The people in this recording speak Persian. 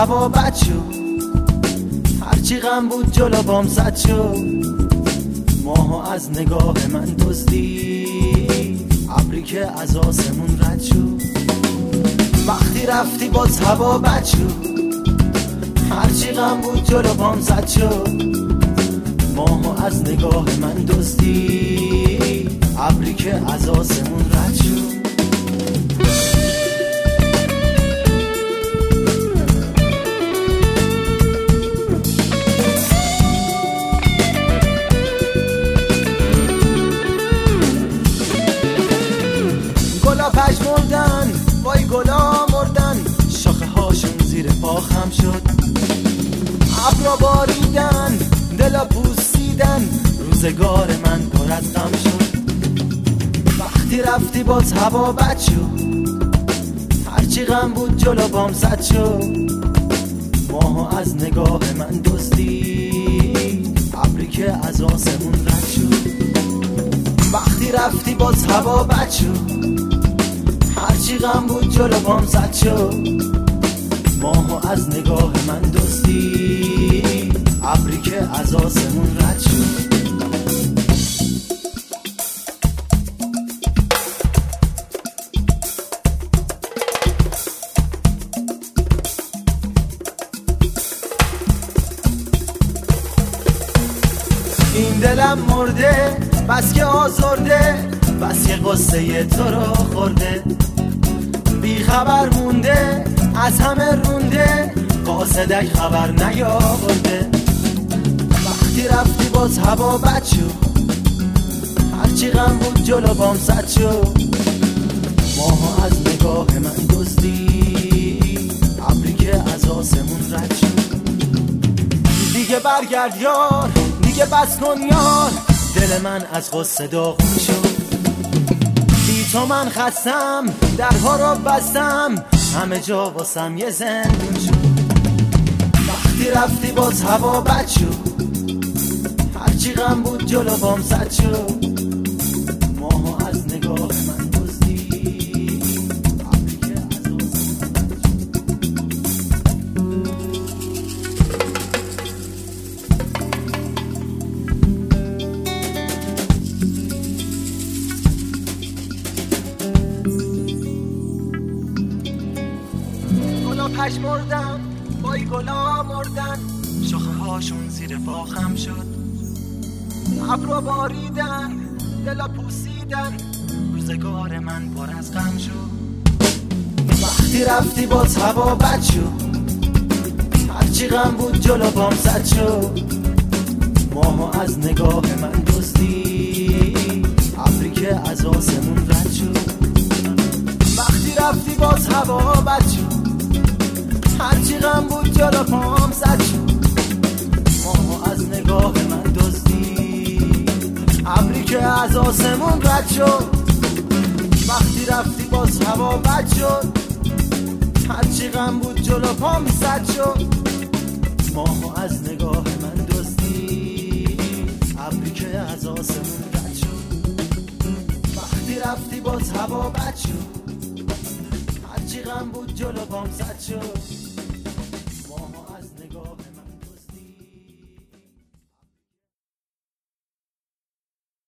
هوا بد شد، هرچی غم بود جلو بام زد شد. ماها از نگاه من دزدی، ابری که از آسمون رد شد. وقتی رفتی باز هوا بد شد، هرچی غم بود جلو بام زد شد. ماها از نگاه من دزدی، ابری که از آسمون رد شد. گلا پژمردن، وای گلا مردن، شاخه هاشون زیر پا خم شد. ابرا باریدن، دلا پوسیدن، روزگار من پر از غم شد. وقتی رفتی باز هوا بد شد، هرچی غم بود جلو بام زد شد. ماها از نگاه من دزدی، ابری که از آسمون رد شد. وقتی رفتی باز هوا بد شد، هرچی غم بود جلو بام زد شد. ماها از نگاه من دزدی، ابری که از آسمون رد شد. این دلم مرده، بس که آزرده، بس که قصه تو رو خورده. بی خبر مونده، از همه رونده، قاصدک خبر نیاورده. وقتی رفتی باز هوا بد شد، هرچی غم بود جلو بام زد شد. ماها از نگاه من دزدی، ابری که از آسمون رد شد. دیگه برگرد یار، دیگه بس کن یار، دل من از غصه داغون شد. بی تو من خستم، درها را بستم، همه جا واسم یه زندون شد. وقتی رفتی باز هوا بد شد، هرچی غم بود جلو بام زد شد. ماها از نگاه من دزدی، ابری که از آسمون رد شد. گلا پژمردن، وای گلا مردن، شاخه هاشون زیر پا خم شد. ابرا باریدن، دلا پوسیدن، روزگار من پر از غم شد. وقتی رفتی باز هوا بد شد، هرچی غم بود جلو بام زد شد. ماها از نگاه من دزدی، ابری که از آسمون رد شد. وقتی رفتی باز هوا بد شد، هرچی غم بود جلو پام زد شد. ماها از نگاه من دزدی، ابری که از آسمون رد شد. وقتی رفتی باز هوا بد شد، هرچی غم بود جلو پام زد شد. ماها از نگاه من دزدی، ابری که از آسمون رد شد. وقتی رفتی باز هوا بد شد، هرچی غم بود جلو پام زد شد.